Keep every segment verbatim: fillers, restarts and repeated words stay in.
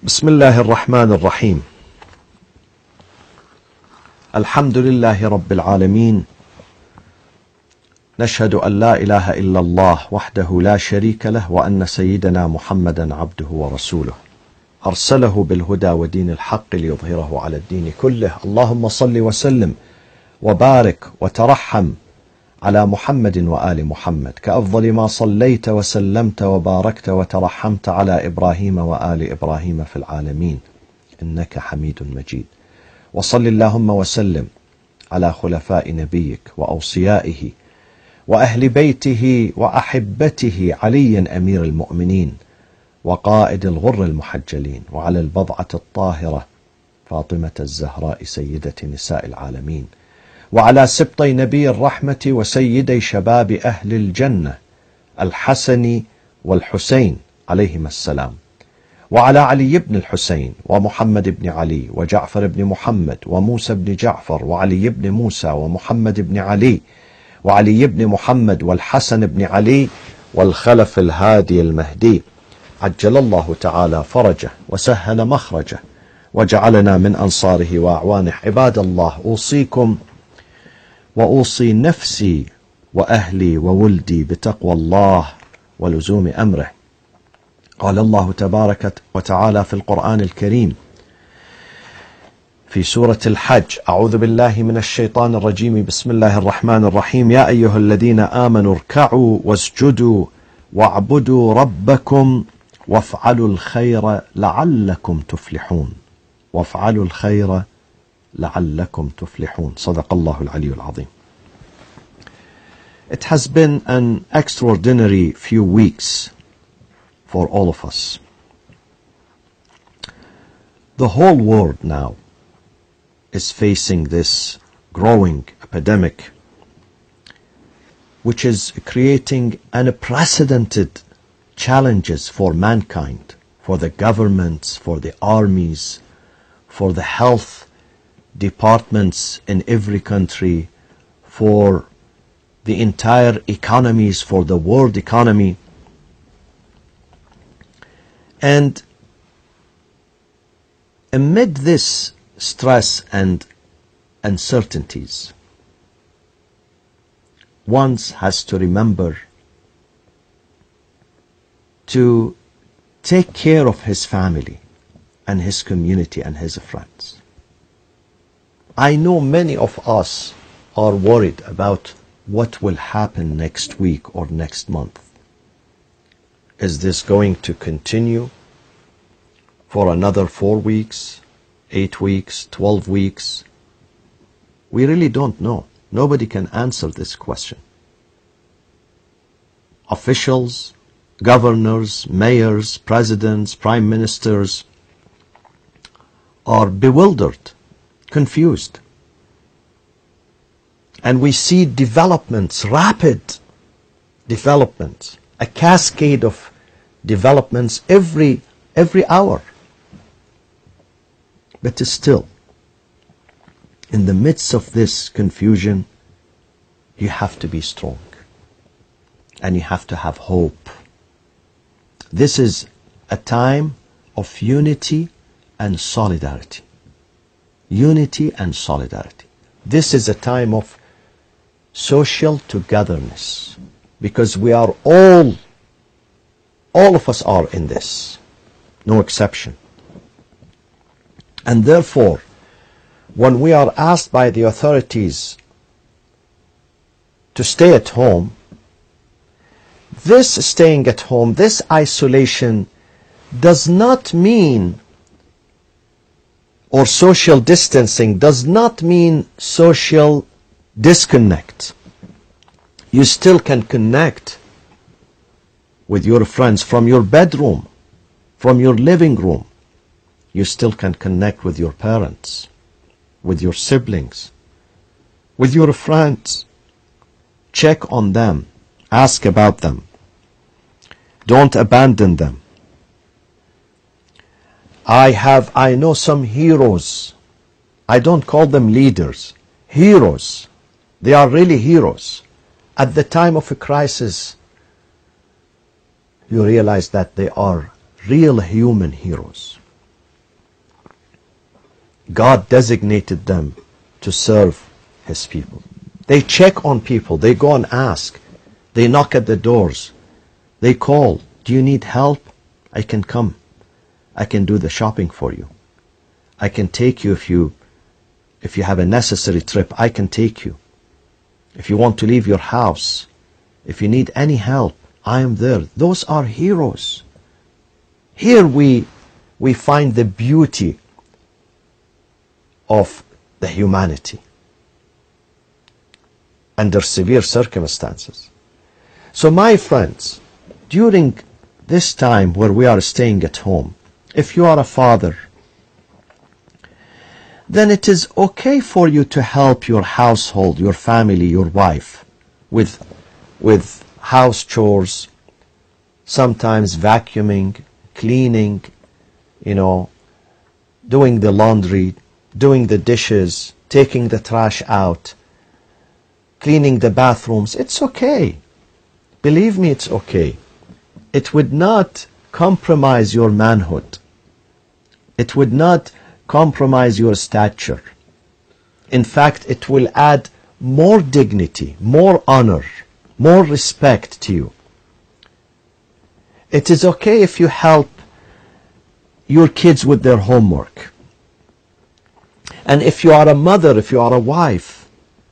بسم الله الرحمن الرحيم. الحمد لله رب العالمين، نشهد أن لا إله إلا الله وحده لا شريك له، وأن سيدنا محمدا عبده ورسوله أرسله بالهدى ودين الحق ليظهره على الدين كله. اللهم صل وسلم وبارك وترحم على محمد وآل محمد كأفضل ما صليت وسلمت وباركت وترحمت على إبراهيم وآل إبراهيم في العالمين إنك حميد مجيد. وصل اللهم وسلم على خلفاء نبيك وأوصيائه وأهل بيته وأحبته، علي أمير المؤمنين وقائد الغر المحجلين، وعلى البضعة الطاهرة فاطمة الزهراء سيدة نساء العالمين، وعلى سبطي نبي الرحمة وسيدي شباب أهل الجنة الحسن والحسين عليهما السلام، وعلى علي بن الحسين ومحمد بن علي وجعفر بن محمد وموسى بن جعفر وعلي بن موسى ومحمد بن علي وعلي بن محمد والحسن بن علي والخلف الهادي المهدي، عجل الله تعالى فرجه وسهل مخرجه وجعلنا من أنصاره وأعوانه. عباد الله، أوصيكم وأوصي نفسي وأهلي وولدي بتقوى الله ولزوم أمره. قال الله تبارك وتعالى في القرآن الكريم في سورة الحج: أعوذ بالله من الشيطان الرجيم، بسم الله الرحمن الرحيم. يا أيها الذين آمنوا اركعوا واسجدوا واعبدوا ربكم وافعلوا الخير لعلكم تفلحون. وافعلوا الخير لعلكم تفلحون. صدق الله العلي العظيم. It has been an extraordinary few weeks for all of us. The whole world now is facing this growing epidemic, which is creating unprecedented challenges for mankind, for the governments, for the armies, for the health departments in every country, for the entire economies, for the world economy. And amid this stress and uncertainties, one has to remember to take care of his family and his community and his friends. I know many of us are worried about what will happen next week or next month. Is this going to continue for another four weeks, eight weeks, twelve weeks? We really don't know. Nobody can answer this question. Officials, governors, mayors, presidents, prime ministers are bewildered, confused. And we see developments, rapid developments, a cascade of developments every every hour. But still, in the midst of this confusion, you have to be strong. And you have to have hope. This is a time of unity and solidarity. Unity and solidarity. This is a time of social togetherness, because we are all, all of us are in this, no exception. And therefore, when we are asked by the authorities to stay at home, this staying at home, this isolation does not mean, or social distancing does not mean social disconnect. You still can connect with your friends from your bedroom, from your living room. You still can connect with your parents, with your siblings, with your friends. Check on them. Ask about them. Don't abandon them. I have, I know some heroes. I don't call them leaders. Heroes. They are really heroes. At the time of a crisis, you realize that they are real human heroes. God designated them to serve His people. They check on people. They go and ask. They knock at the doors. They call. Do you need help? I can come. I can do the shopping for you. I can take you if you if you have a necessary trip. I can take you. If you want to leave your house, if you need any help, I am there. Those are heroes. Here we we find the beauty of the humanity under severe circumstances. So my friends, during this time where we are staying at home, if you are a father, then it is okay for you to help your household, your family, your wife with, with house chores, sometimes vacuuming, cleaning, you know, doing the laundry, doing the dishes, taking the trash out, cleaning the bathrooms. It's okay. Believe me, it's okay. It would not compromise your manhood. It would not compromise your stature. In fact, it will add more dignity, more honor, more respect to you. It is okay if you help your kids with their homework. And if you are a mother, if you are a wife,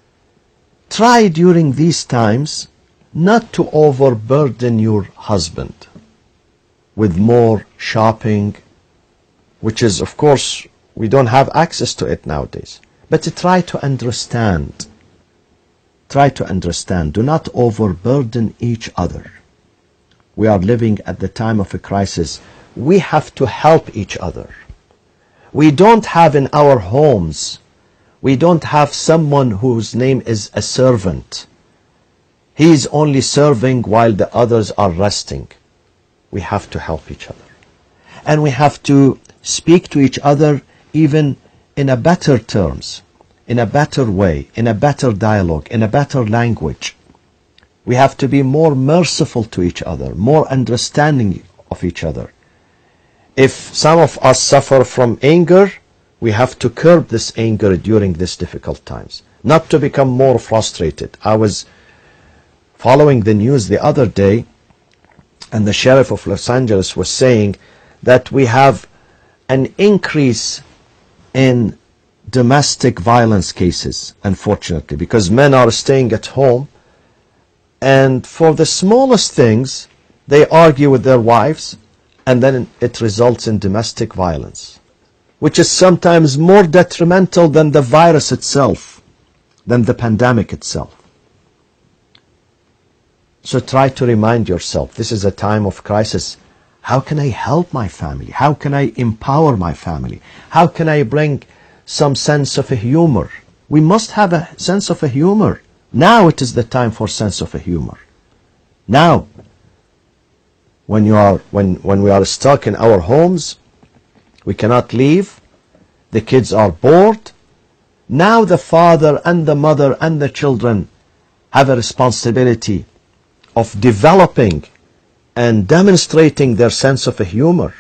try during these times not to overburden your husband with more shopping, which is, of course, we don't have access to it nowadays. But to try to understand. Try to understand. Do not overburden each other. We are living at the time of a crisis. We have to help each other. We don't have in our homes, we don't have someone whose name is a servant. He is only serving while the others are resting. We have to help each other. And we have to speak to each other even in a better terms, in a better way, in a better dialogue, in a better language. We have to be more merciful to each other, more understanding of each other. If some of us suffer from anger, we have to curb this anger during these difficult times, not to become more frustrated. I was following the news the other day, and the sheriff of Los Angeles was saying that we have an increase in domestic violence cases, unfortunately, because men are staying at home, and for the smallest things, they argue with their wives, and then it results in domestic violence, which is sometimes more detrimental than the virus itself, than the pandemic itself. So try to remind yourself, this is a time of crisis. How can I help my family? How can I empower my family? How can I bring some sense of a humor? We must have a sense of a humor. Now it is the time for sense of a humor. Now, when you are when when we are stuck in our homes, we cannot leave, the kids are bored. Now the father and the mother and the children have a responsibility of developing and demonstrating their sense of a humor.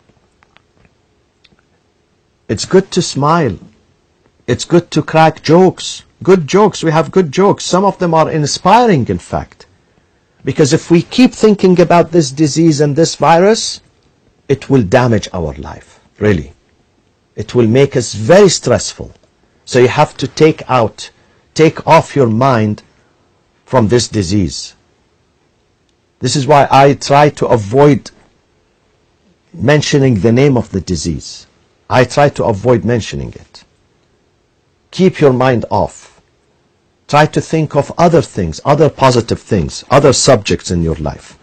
It's good to smile. It's good to crack jokes. Good jokes. We have good jokes. Some of them are inspiring, in fact. Because if we keep thinking about this disease and this virus, it will damage our life, really. It will make us very stressful. So you have to take out, take off your mind from this disease. This is why I try to avoid mentioning the name of the disease. I try to avoid mentioning it. Keep your mind off. Try to think of other things, other positive things, other subjects in your life.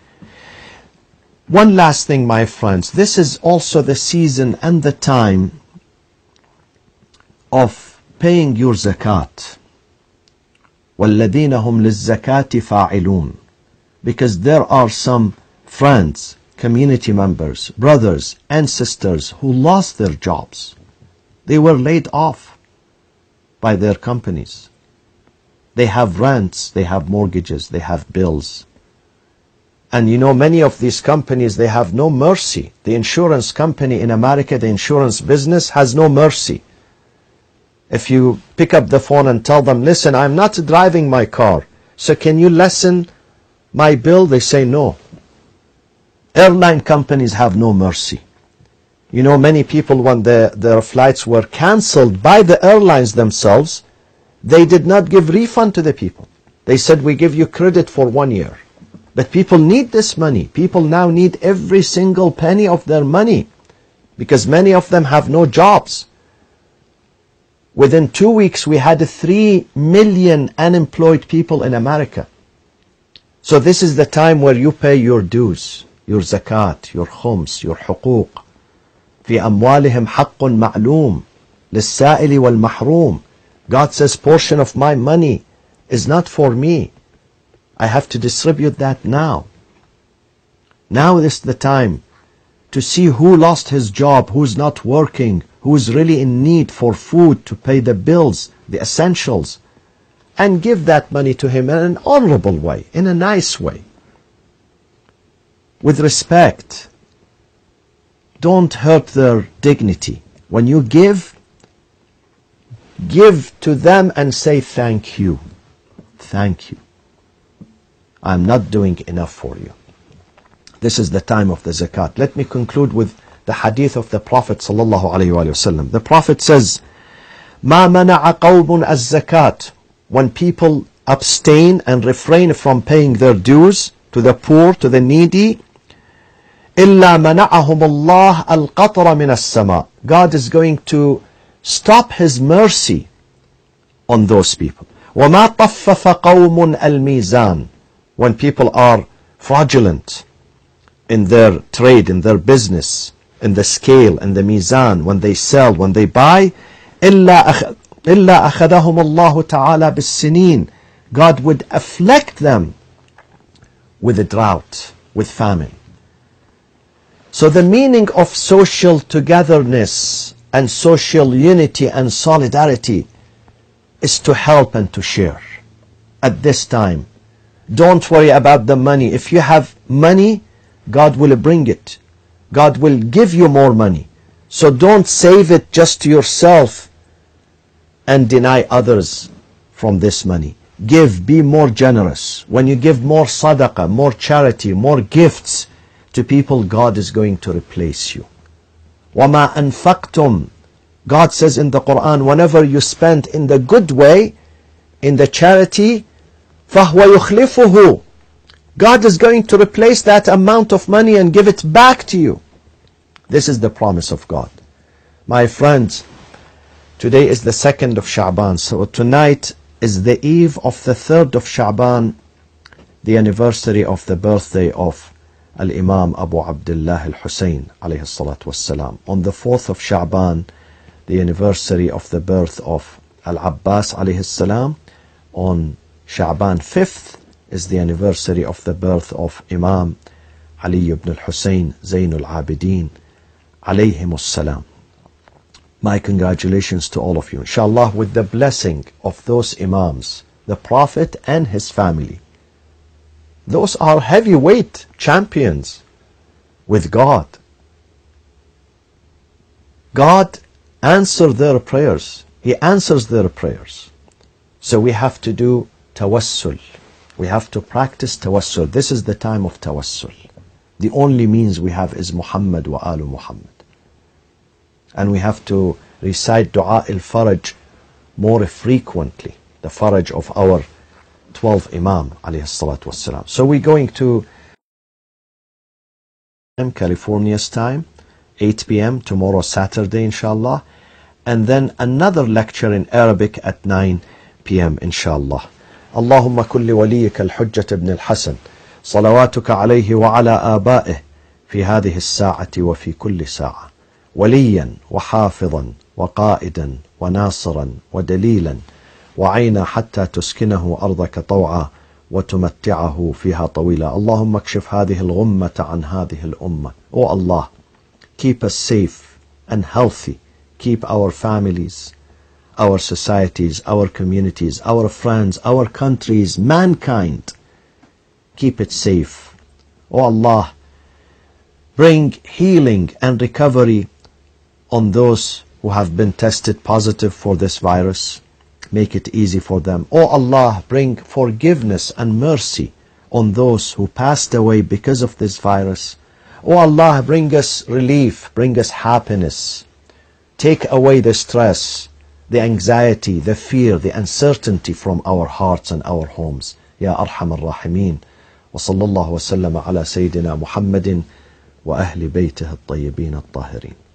One last thing, my friends. This is also the season and the time of paying your zakat. وَالَّذِينَ هُمْ لِلزَّكَاةِ فَاعِلُونَ. Because there are some friends, community members, brothers and sisters who lost their jobs. They were laid off by their companies. They have rents, they have mortgages, they have bills. And you know, many of these companies, they have no mercy. The insurance company in America, the insurance business has no mercy. If you pick up the phone and tell them, listen, I'm not driving my car, so can you lessen my bill? They say no. Airline companies have no mercy. You know, many people, when the, their flights were cancelled by the airlines themselves, they did not give refund to the people. They said, we give you credit for one year. But people need this money. People now need every single penny of their money, because many of them have no jobs. Within two weeks, we had three million unemployed people in America. So this is the time where you pay your dues, your zakat, your khums, your huquq. في أموالهم حق معلوم للسائل والمحروم. God says, portion of my money is not for me. I have to distribute that now. Now is the time to see who lost his job, who's not working, who's really in need for food to pay the bills, the essentials, and give that money to him in an honorable way, in a nice way, with respect. Don't hurt their dignity. When you give, give to them and say thank you. Thank you. I'm not doing enough for you. This is the time of the zakat. Let me conclude with the hadith of the Prophet sallallahu alaihi wasallam. The Prophet says, "Ma mana'a qawmun az-zakat." When people abstain and refrain from paying their dues to the poor, to the needy, إِلَّا مَنَعَهُمُ اللَّهُ الْقَطْرَ مِنَ السَّمَاءِ. God is going to stop His mercy on those people. وَمَا طَفَّفَ قَوْمٌ الْمِيزَانِ. When people are fraudulent in their trade, in their business, in the scale, in the mizan, when they sell, when they buy, إِلَّا أَخَذَهُمُ اللَّهُ تَعَالَى بِالسِّنِينَ. God would afflict them with a drought, with famine. So the meaning of social togetherness and social unity and solidarity is to help and to share at this time. Don't worry about the money. If you have money, God will bring it. God will give you more money. So don't save it just to yourself and deny others from this money. Give, be more generous. When you give more sadaqah, more charity, more gifts to people, God is going to replace you. وَمَا أَنفَقْتُمْ. God says in the Quran, whenever you spend in the good way, in the charity, فَهُوَ يُخْلِفُهُ. God is going to replace that amount of money and give it back to you. This is the promise of God. My friends, today is the second of Sha'ban, so tonight is the eve of the third of Sha'ban, the anniversary of the birthday of Al-Imam Abu Abdullah Al-Hussein alayhi salatu wassalam. On the fourth of Sha'ban, the anniversary of the birth of Al-Abbas alayhi salam. On Sha'ban fifth is the anniversary of the birth of Imam Ali ibn al-Hussein Zainul Abidin alayhim salam. My congratulations to all of you. Inshallah, with the blessing of those Imams, the Prophet and his family. Those are heavyweight champions with God. God answers their prayers. He answers their prayers. So we have to do tawassul. We have to practice tawassul. This is the time of tawassul. The only means we have is Muhammad wa alu Muhammad. And we have to recite Dua al-Faraj more frequently. The Faraj of our twelve Imam alayhi salatu wassalam. So we're going to California's time, eight p m tomorrow Saturday inshallah, and then another lecture in Arabic at nine p m inshallah. اللهم كن لوليك الحجة بن الحسن صلواتك عليه وعلى آبائه في هذه الساعة وفي كل ساعة وليا وحافظا وقائدا وناصرا ودليلا وعينا حتى تسكنه أرضك طوعا وتمتعه فيها طويلا. اللهم اكشف هذه الغمة عن هذه الأمة. O Allah, keep us safe and healthy. Keep our families, our societies, our communities, our friends, our countries, mankind. Keep it safe O Allah, bring healing and recovery on those who have been tested positive for this virus. Make it easy for them. O Allah, bring forgiveness and mercy on those who passed away because of this virus. O Allah, bring us relief, bring us happiness. Take away the stress, the anxiety, the fear, the uncertainty from our hearts and our homes. Ya Arham Ar-Rahimin. Wa sallallahu wa sallam ala Sayyidina Muhammadin wa ahli baytihi at-tayyibin at-tahirin.